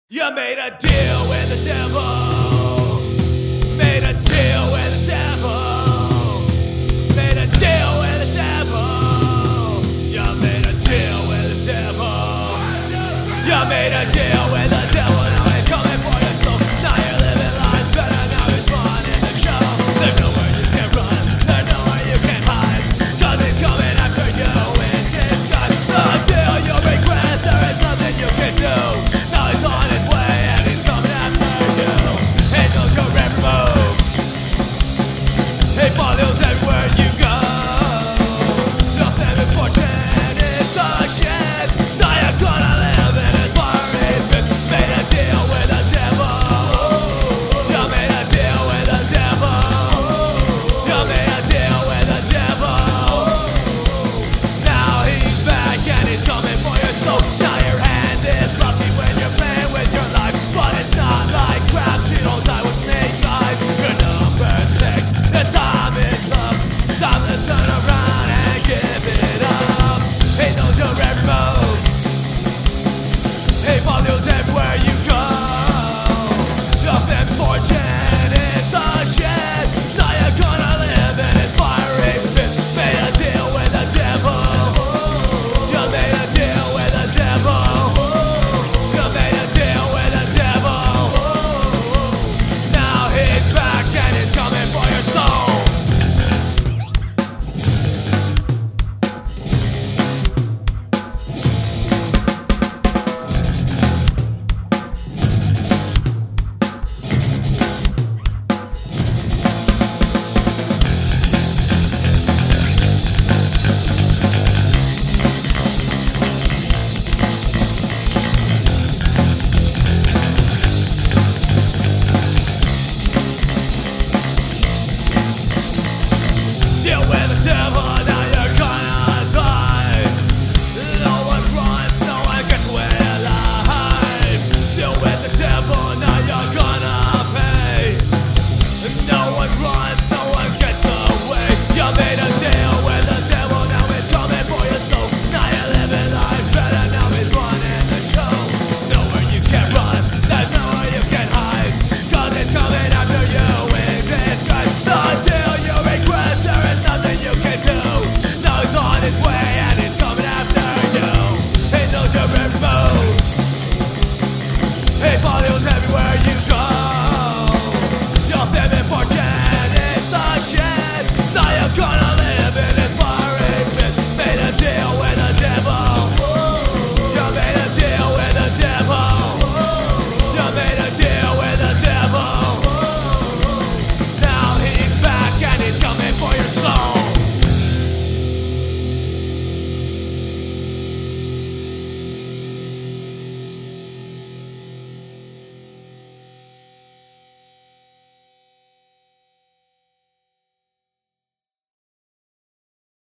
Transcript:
You made a deal with the devil. Made a deal with the devil. Made a deal with the devil. You made a deal with the devil. You made a deal with the devil. Now he's coming for your soul. Now you're living life better. Now he's fun in the show. There's nowhere you can run. There's nowhere you can hide. 'Cause he's coming after you in disguise. Until you regret, there is nothing you can do. Now he's on his way and he's coming after you. He knows your every move. He follows everywhere you go. Nothing important is the shit. Now you're gonna live in his fiery pit. Made a deal with the devil. You made a deal with the devil. You made a deal with the devil. Now he's back and he's coming for your soul. Now your hand is roughy when you're playing with your life. But it's not like crap, you don't die with snake eyes. Your number's picked, the time is up. Time to turn around and give it up. He knows your every move. He follows everywhere you